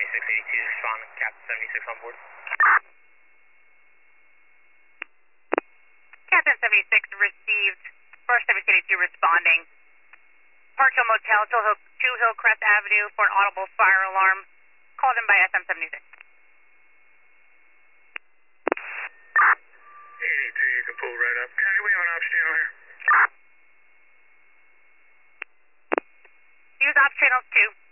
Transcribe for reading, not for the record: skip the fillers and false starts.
7682, respond, Captain 76 on board. Captain 76 received, First 7682 responding. Parkhill Motel, 2 Hillcrest Avenue for an audible fire alarm. Called in by SM 76. 82, you can pull right up. County, we have an ops channel here. Use ops channel 2.